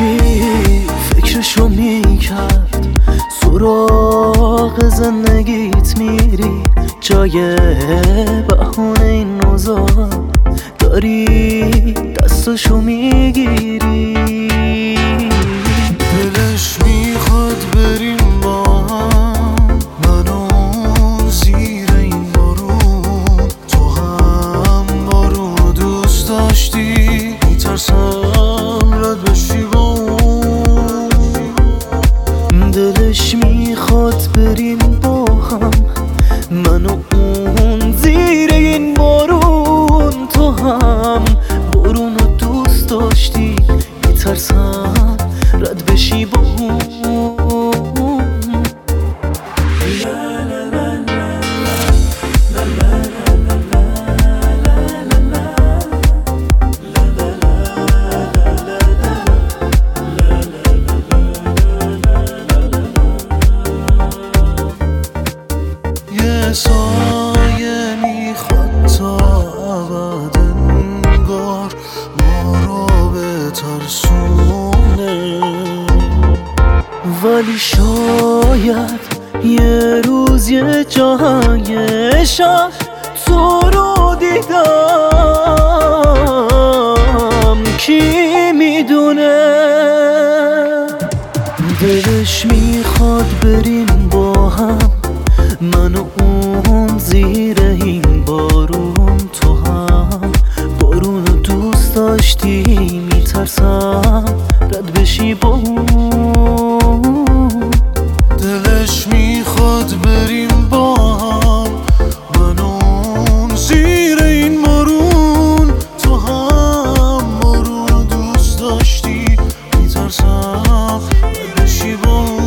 فکرشو میکرد سراغ زندگیت میری، جای بهونه این اوضاع داری دستشو میگیری. دلش میخواد بریم با هم، من و اون زیر این بارون. تو هم بارون دوست داشتی، میترسم رد بشی با اون. دلش میخواد بریم با هم، من و اون زیر این بارون. تو هم بارون رو دوست داشتی، میترسم رد بشی با اون. یه سایه میخواد تا ابد انگار ما رو بترسونه، ولی شاید یه روز یه جای شهر تو رو دیدم، کی میدونه. دلش میخواد بریم با هم، من و اون زیر این بارون. تو هم بارون رو دوست داشتی، میترسم رد بشی با اون. دلش میخواد بریم با هم، من و اون زیر این بارون. تو هم بارون رو دوست داشتی، میترسم رد بشی با اون.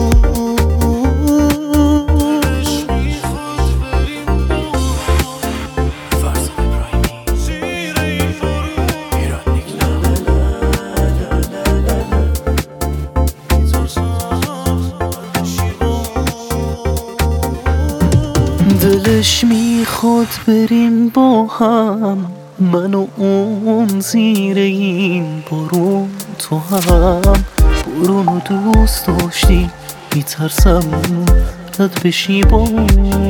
دلش میخواد بریم با هم، من و اون زیر این بارون. تو هم بارون رو دوست داشتی، میترسم رد بشی با اون.